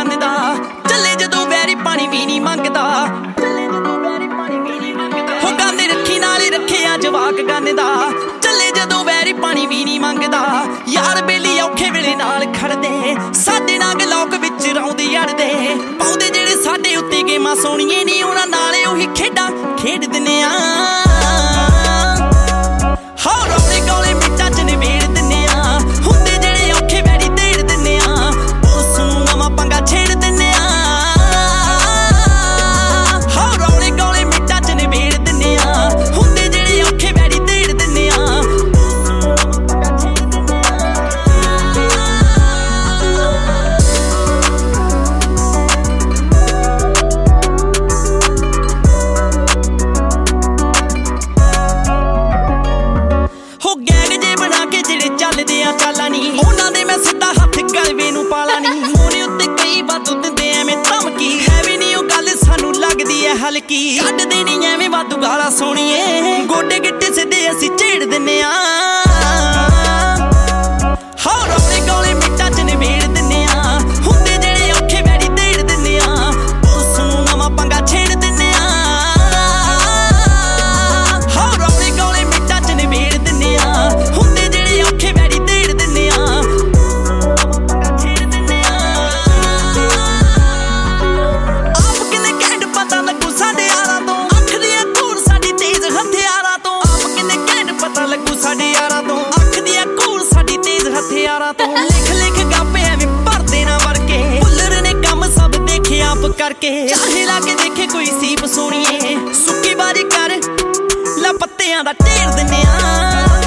gun ਦਾ ਚੱਲੇ ਜਦੋਂ very ਪਾਣੀ ਵੀ ਨਹੀਂ ਮੰਗਦਾ ਹੋ ਗੰਨ ਰੱਖੀ ਨਾਲੇ ਰੱਖਿਆ ਜਵਾਕ ਗੰਨ ਦਾ ਚੱਲੇ ਜਦੋਂ ਵੈਰੀ ਪਾਣੀ ਵੀ ਨਹੀਂ ਮੰਗਦਾ ਯਾਰ ਬੇਲੀ ਔਖੇ ਵੇਲੇ ਨਾਲ ਖੜਦੇ ਸਾਡੇ ਨਾਲ ਗਲੋਕ ਵਿੱਚ ਰੌਂਦੇ ਅੜਦੇ ਪਾਉਂਦੇ ਜਿਹੜੇ ਸਾਡੇ ਉੱਤੇ ਗੇਮਾਂ ਸੋਹਣੀਏ ਨਹੀਂ ਉਹਨਾਂ ਨਾਲੇ ਉਹੀ ਖੇਡਾਂ ਖੇਡ ਦਿੰਨੇ ਆ ਚਾਲਾਂ ਨੀ ਉਹਨਾਂ ਦੇ ਮੈਂ ਸਿੱਧਾ ਹੱਥ ਗਲਵੇ ਨੂੰ ਪਾਲਾ ਨੀ ਫੋਨ ਉੱਤੇ ਕਈ ਵਾਧੂ ਦਿੰਦੇ ਐਵੇਂ ਧਮਕੀ ਹੈ ਵੀ ਨਹੀਂ ਉਹ ਗੱਲ ਸਾਨੂੰ ਲੱਗਦੀ ਐ ਹਲਕੀ ਕੱਢਦੇ ਨੀ ਐਵੇਂ ਵਾਧੂ ਗਾਲਾਂ ਸੋਣੀਏ ਗੋਡੇ ਗਿੱਟੇ ਸਿੱਧੇ ਅਸੀਂ ਝੇੜ ਦਿੰਨੇ ਆ ਹੋ ਰੌਲੇ ਗੋਲੇ ਮਿੱਟਾਂ ਚ ਨਿਬੇੜ ਦਿੰਨੇ ਆ ਹੁੰਦੇ ਜਿਹੜੇ ਔਖੇ ਵੈਰੀ ਦੇੜ ਦਿੰਨੇ ਆ ਉਸ ਨੂੰ ਨਵਾਂ ਪੰਗਾ ਛੇੜ ਦਿੰਨੇ ਆ ਹੋ ਰੌਲੇ ਗੋਲੇ ਮਿੱਟਾਂ ਚ ਨਿਬੇੜ ਦਿੰਨੇ ਆ ਹੁੰਦੇ ਜਿਹੜੇ ਔਖੇ ਵੈਰੀ ਸਾਡੇ ਯਾਰਾਂ ਤੋਂ ਅੱਖ ਦੀਆਂ ਘੂਰ ਸਾਡੀ ਤੇਜ਼ ਹਥਿਆਰਾਂ ਤੋਂ ਲਿਖ ਲਿਖ ਗਾਪੇ ਐਵੇਂ ਭਰਦੇ ਨਾ ਵਰਕੇ ਭੁੱਲਰ ਨੇ ਕੰਮ ਸਭ ਦੇਖਿਆ ਆਪ ਕਰਕੇ ਚਾਹੇ ਲਾ ਕੇ ਦੇਖੇ ਕੋਈ ਸੀਪ ਸੋਣੀਏ ਸੁੱਕੀ ਵਾਰੀ ਕਰ ਲੈ ਪੱਤਿਆਂ ਦਾ ਢੇਰ ਦਿੰਨੇ ਆ